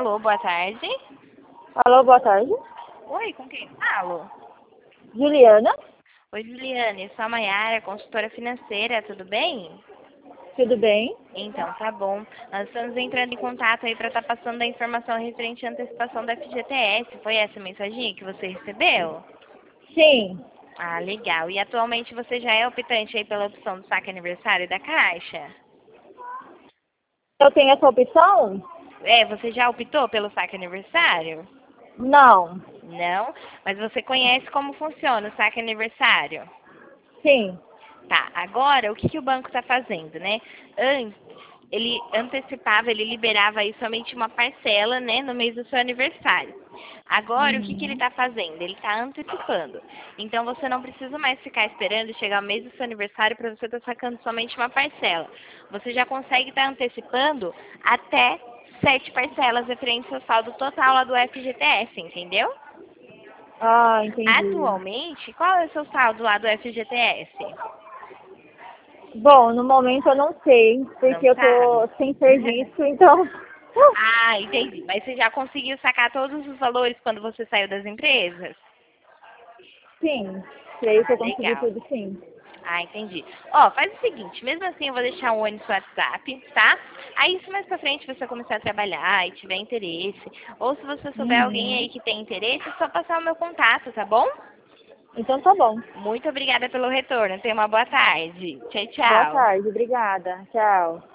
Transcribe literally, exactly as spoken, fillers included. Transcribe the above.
Alô, boa tarde. Alô, boa tarde. Oi, com quem falo? Juliana, Oi, Juliane, sou a Maiara, consultora financeira, tudo bem? tudo bem? Então, tá bom. Nós estamos entrando em contato aí para estar passando a informação referente à antecipação da F G T S. Foi essa mensaginha que você recebeu? Sim, Ah, legal. E atualmente você já é optante aí pela opção do saque aniversário da Caixa? eu tenho essa opção? É, você já optou pelo saque aniversário? Não. Não? Mas você conhece como funciona o saque aniversário? Sim. Tá, agora o que, que o banco está fazendo, né? Antes, ele antecipava, ele liberava aí somente uma parcela, né, no mês do seu aniversário. Agora, o que, que ele Uhum. está fazendo? Ele está antecipando. Então, você não precisa mais ficar esperando chegar o mês do seu aniversário para você estar sacando somente uma parcela. Você já consegue estar antecipando até sete parcelas referentes ao saldo total lá do F G T S, entendeu? Ah, entendi. Atualmente, qual é o seu saldo lá do F G T S? Bom, no momento eu não sei, Não porque eu sabe? tô sem serviço, então. Ah, entendi. Mas você já conseguiu sacar todos os valores quando você saiu das empresas? Sim, creio que Ah, eu consegui legal. tudo sim. Ah, entendi. Ó, faz o seguinte, mesmo assim eu vou deixar um oi no seu WhatsApp, tá? Aí se mais pra frente você começar a trabalhar e tiver interesse, ou se você souber alguém Uhum. aí que tem interesse, é só passar o meu contato, tá bom? Então tá bom. Muito obrigada pelo retorno. Tenha uma boa tarde. Tchau, Boa tchau. tarde, obrigada. Tchau.